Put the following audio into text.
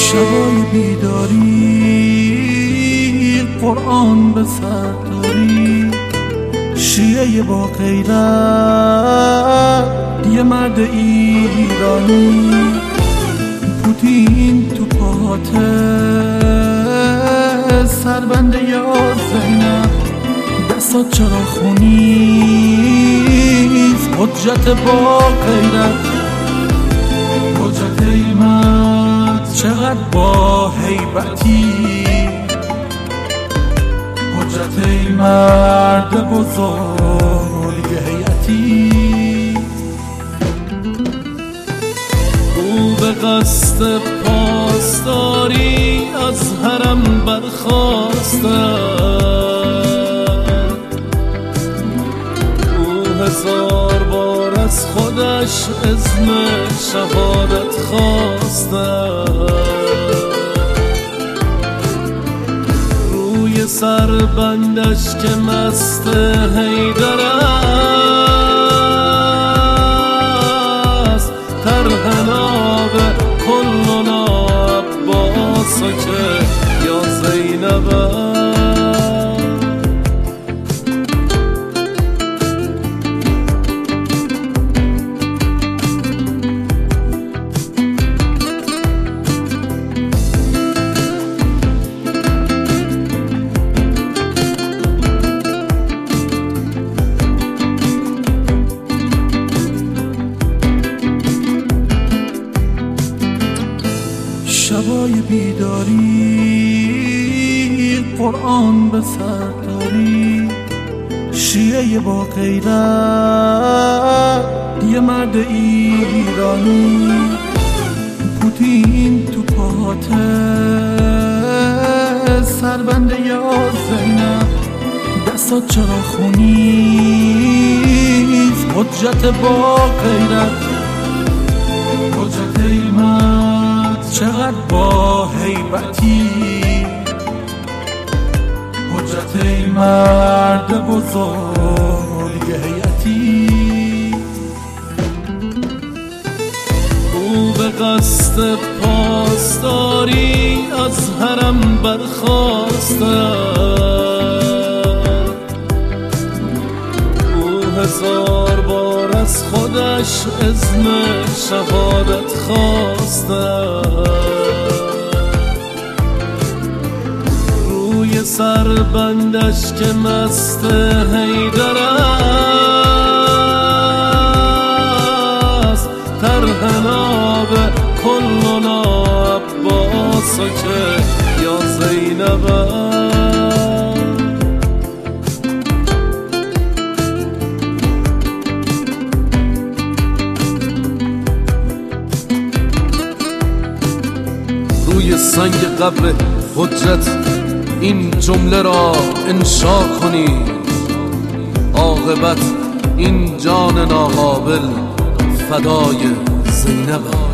شبای بیداری قرآن به سر داری، شیعه با غیرت یه مرد ایرانی، پوتین تو پاته سربنده یا زینب، دستات چرا خونیست حجت با غیرت، حجت ایمت چقدر با هیبتی، حجت ای مرد بزرگ هیئتی. او به قصد پاسداری از حرم برخاسته، او 1000 بار از خودش اذن شهادت خواسته، روی سر بندش که مست حیدر است، ترهناب کلنا عباس که یا زینب شبای بیداری قرآن به سر داری، شیعه با غیرت یه مرد ایرانی، پوتین تو پاته سربنده یا زینب، دستات چرا خونیست حجت با غیرت، حجت ایمت چقدر با هیبتی، حجت ای مرد بزرگ هیئتی. او به قصد پاسداری از حرم برخاسته، او 1000 بار از خودش اذن شهادت خواسته، روی سر بندش که مست حیدر است، ترهناب کلنا عباس که یا زینب روی سنگ قبر حجت این جمله را انشا کنی، عاقبت این جان ناقابل فدای زینب.